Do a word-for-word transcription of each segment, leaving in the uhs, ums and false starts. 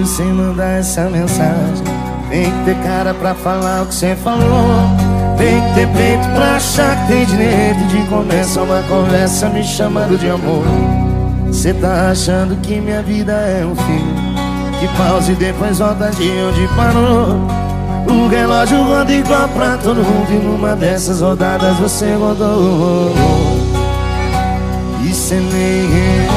sumido sem mandar essa mensagem. Tem que ter cara pra falar o que cê falou. Tem que ter peito pra achar que tem direito de começar uma conversa me chamando de amor. Cê tá achando que minha vida é um filme que pausa e depois volta de onde parou. O relógio roda igual pra todo mundo e numa dessas rodadas você rodou. E cê nem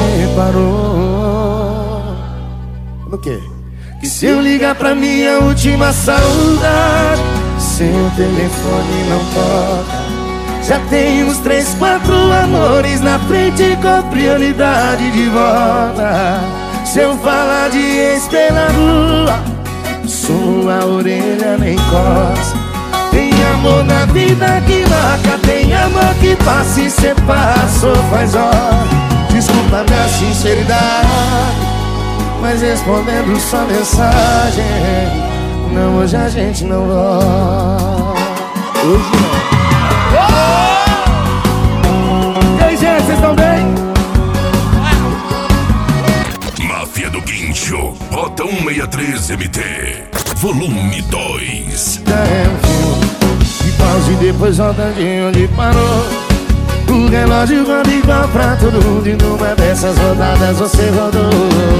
reparou no quê? Que se eu ligar pra minha última saudade, seu telefone não toca. Já tem uns três, quatro amores na frente com prioridade de volta. Se eu falar de ex pela rua, sua orelha nem coça. Tem amor na vida que marca, tem amor que passa e cê passou faz hora. Desculpa minha sinceridade, mas respondendo sua mensagem, não, hoje a gente não volta. Hoje não. E aí, gente, vocês estão bem? Máfia do Guincho, Rota cento e sessenta e três M T, volume dois. É um filme que pausa e depois volta de onde parou. O relógio roda igual pra todo mundo e numa dessas rodadas você rodou.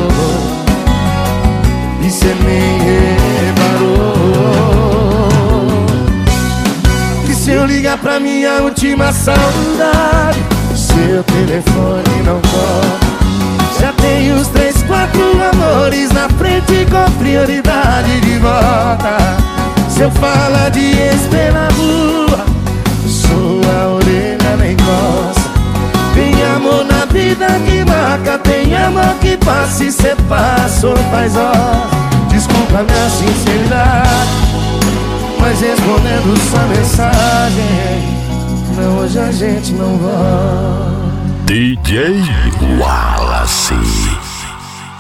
E cê nem reparou que se eu ligar pra minha última saudade, seu telefone não toca. Já tem uns três, quatro amores na frente com prioridade de volta. Se eu falar de ex pela rua, sua orelha nem coça. Tem amor na vida que marca, tem amor que passa e cê passou faz hora. Desculpa minha sinceridade, mas respondendo sua mensagem, não, hoje a gente não volta. D J Wallace.